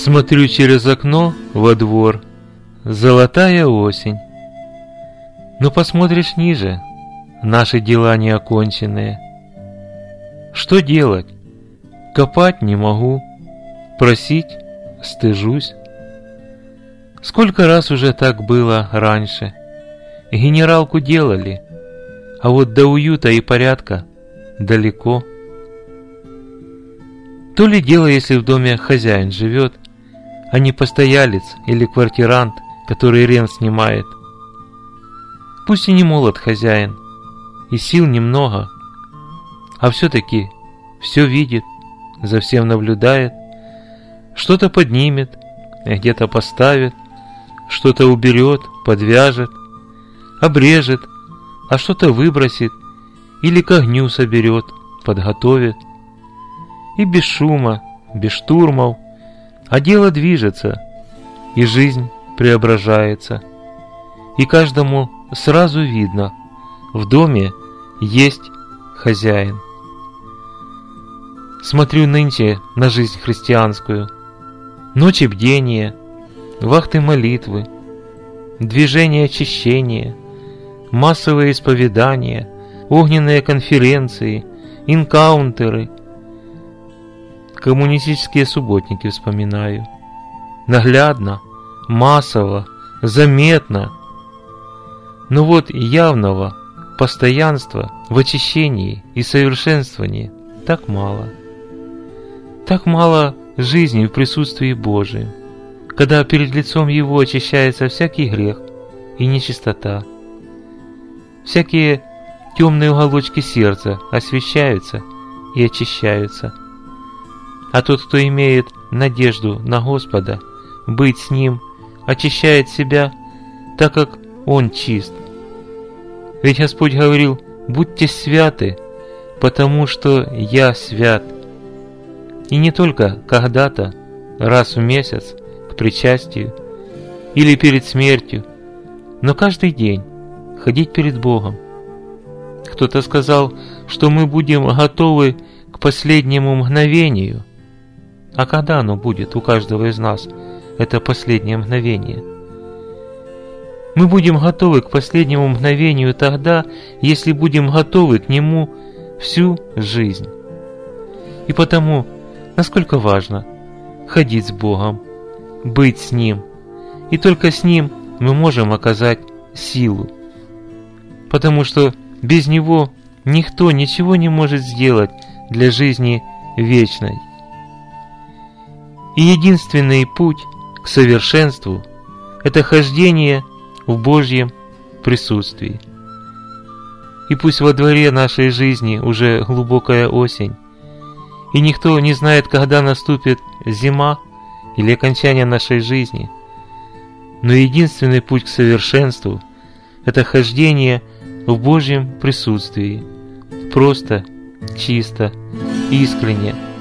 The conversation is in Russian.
Смотрю через окно во двор, золотая осень. Но посмотришь ниже, наши дела неоконченные. Что делать? Копать не могу, просить стыжусь. Сколько раз уже так было раньше. Генералку делали, а вот до уюта и порядка далеко. То ли дело, если в доме хозяин живет, а не постоялец или квартирант, который рент снимает. Пусть и не молод хозяин, и сил немного, а все-таки все видит, за всем наблюдает, что-то поднимет, где-то поставит, что-то уберет, подвяжет, обрежет, а что-то выбросит или к огню соберет, подготовит. И без шума, без штурмов, а дело движется, и жизнь преображается. И каждому сразу видно, в доме есть хозяин. Смотрю нынче на жизнь христианскую. Ночи бдения, вахты молитвы, движения очищения, массовые исповедания, огненные конференции, инкаунтеры. Коммунистические субботники вспоминаю. Наглядно, массово, заметно. Но вот явного постоянства в очищении и совершенствовании так мало. Так мало жизни в присутствии Божием, когда перед лицом Его очищается всякий грех и нечистота. Всякие темные уголочки сердца освещаются и очищаются. А тот, кто имеет надежду на Господа, быть с Ним, очищает себя, так как Он чист. Ведь Господь говорил: «Будьте святы, потому что Я свят». И не только когда-то, раз в месяц, к причастию или перед смертью, но каждый день ходить перед Богом. Кто-то сказал, что мы будем готовы к последнему мгновению. А когда оно будет у каждого из нас, это последнее мгновение? Мы будем готовы к последнему мгновению тогда, если будем готовы к нему всю жизнь. И потому, насколько важно ходить с Богом, быть с Ним, и только с Ним мы можем оказать силу. Потому что без Него никто ничего не может сделать для жизни вечной. И единственный путь к совершенству – это хождение в Божьем присутствии. И пусть во дворе нашей жизни уже глубокая осень, и никто не знает, когда наступит зима или окончание нашей жизни, но единственный путь к совершенству – это хождение в Божьем присутствии, просто, чисто, искренне,